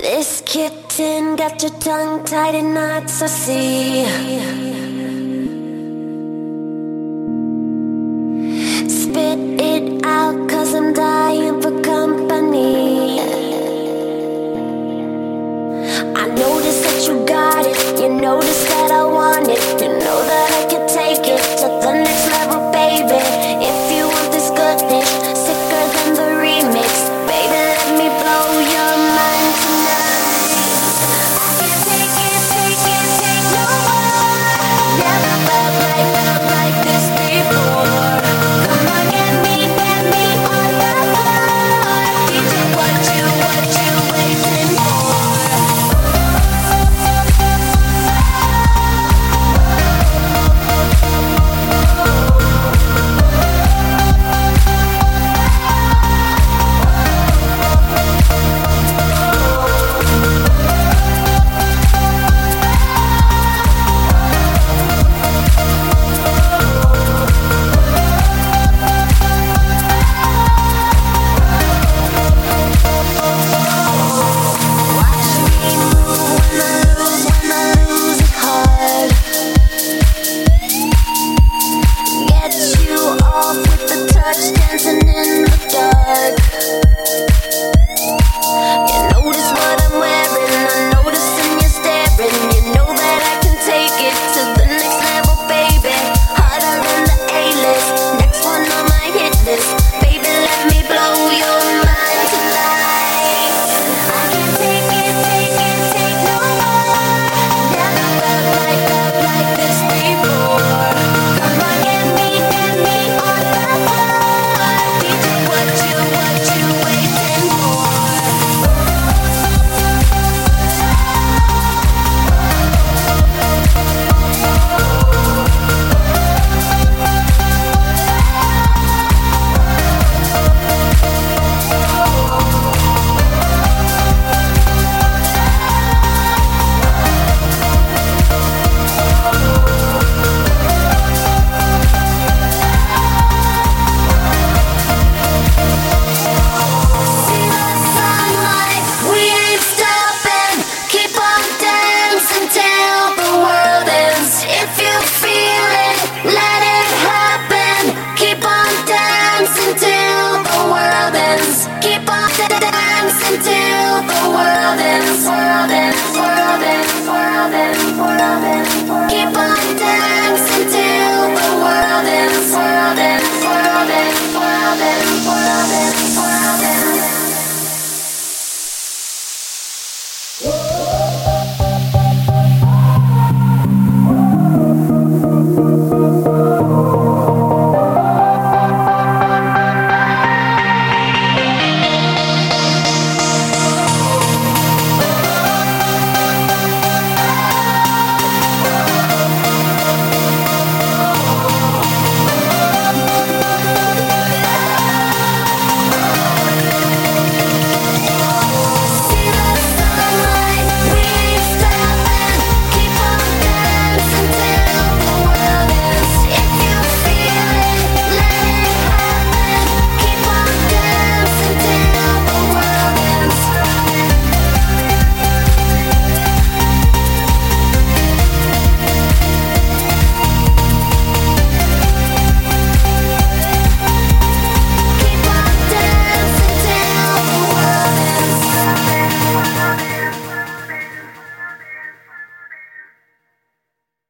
This kitten got your tongue tied in knots, I see. Spit it out, 'cause I'm dying for company. I notice that you got it, you notice that I want it. You know that I can take it to the next level, baby. If you want this goodness, sicker than the remix, baby, let me blow your mind tonight. I can't take no more. Never felt like this before. Come on, get me on the floor. DJ, what you waiting for? Till the world ends.